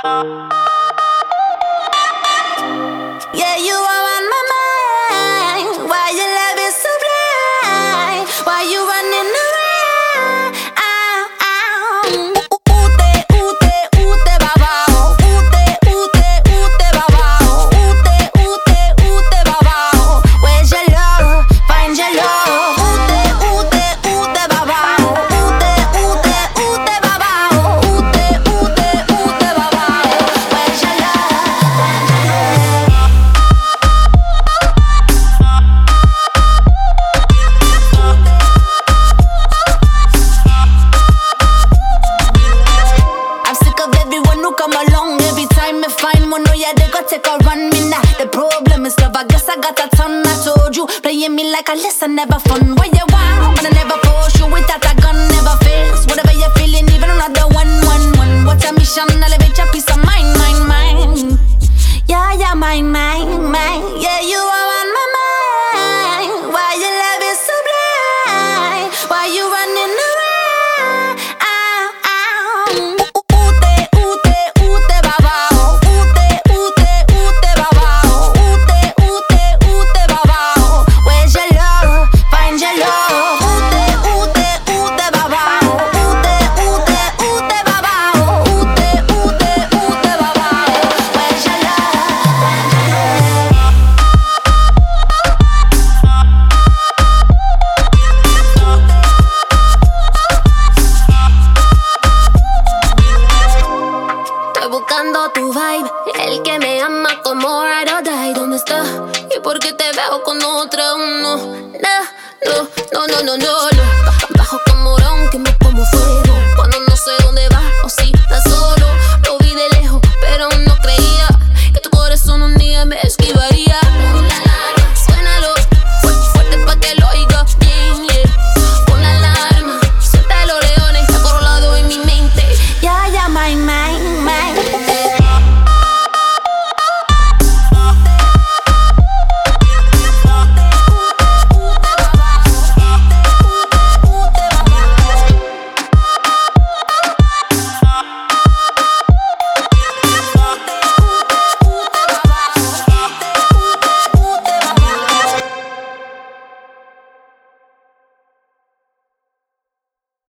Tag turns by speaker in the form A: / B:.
A: Yeah, you are on my mind. Why your love is so blind? Why you running around? Ute, ute, babao. Ute, babao. Ute, babao. Where's your love? Find your love. Ute, babao. Ute, babao. Ute, babao. Where's your love? I'm sick of everyone who come along. Every time I find one, oh yeah, they go take a run. Me now, the problem is love. I guess I got a ton. I told you, playing me like a lesson, never fun. What you want, but I never push you without a gun, never fails. Whatever you're feeling, even another one. What's your mission? Elevate your peace of mind, mind. Yeah, yeah, mine. Yeah, you are on my mind. Why your love is so blind? Why you running around? Ute, babao. Ute, babao. Ute, babao. Where's your love? Find your love. Ute, babao. Ute, babao. Ute, babao. Where's your love? Estoy buscando tu vibe, el que me ama como ride or die. ¿Dónde está? ¿Y por qué te veo con otra? No. Bajo como morón, que me como fuego. Cuando no sé dónde